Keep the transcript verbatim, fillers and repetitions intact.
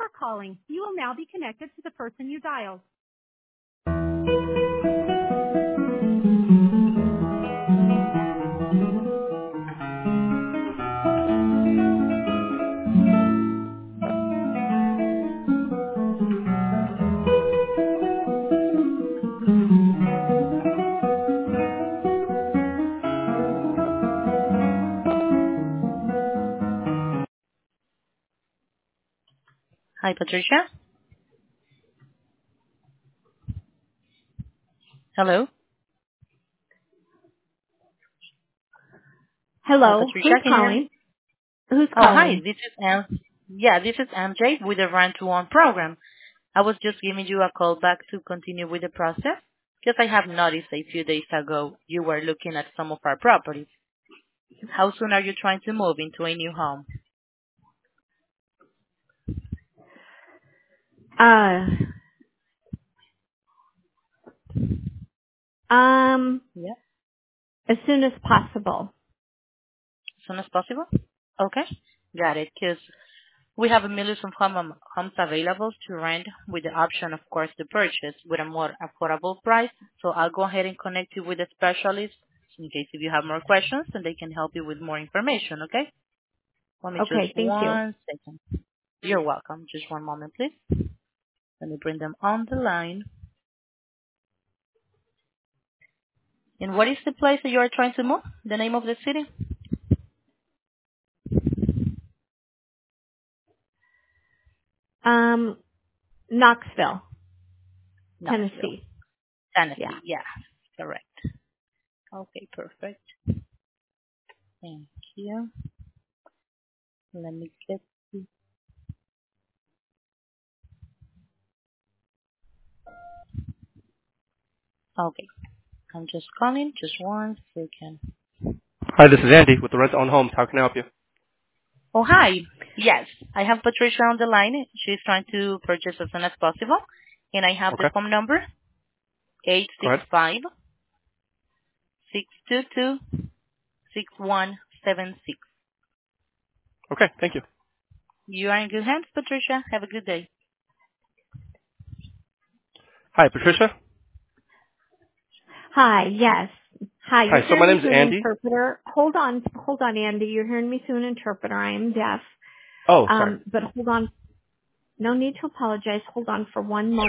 for calling. You will now be connected to the person you dialed. Hi, Patricia. Hello. Hi, Hello, Patricia. who's Can you hear me? calling? Who's Oh, hi. calling? This is M. Yeah, this is M J with the Rent to Own program. I was just giving you a call back to continue with the process because I have noticed a few days ago you were looking at some of our properties. How soon are you trying to move into a new home? Uh, um, Yeah, as soon as possible. as soon as possible? Okay, got it. Because we have a million of home, homes available to rent with the option, of course, to purchase with a more affordable price. So I'll go ahead and connect you with a specialist in case if you have more questions and they can help you with more information, okay? Let me just Okay, thank you. one second. You're welcome. Just one moment, please. Let me bring them on the line. And what is the place that you are trying to move? The name of the city? Um, Knoxville, Knoxville, Tennessee. Yeah. Tennessee. Yeah, correct. Okay, perfect. Thank you. Let me get this. Okay, I'm just calling. Just one second. Hi, this is Andy with the Rent on Homes. How can I help you? Oh, hi. Yes, I have Patricia on the line. She's trying to purchase as soon as possible. And I have the Okay, phone number, eight go six ahead. five, six two two, six one seven six. Okay, thank you. You are in good hands, Patricia. Have a good day. Hi, Patricia. Hi, yes. Hi, you're Hi, so my hearing me name's through an Andy. interpreter. Hold on, hold on, Andy. You're hearing me through an interpreter. I am deaf. Oh, sorry. Um, but hold on. No need to apologize. Hold on for one moment.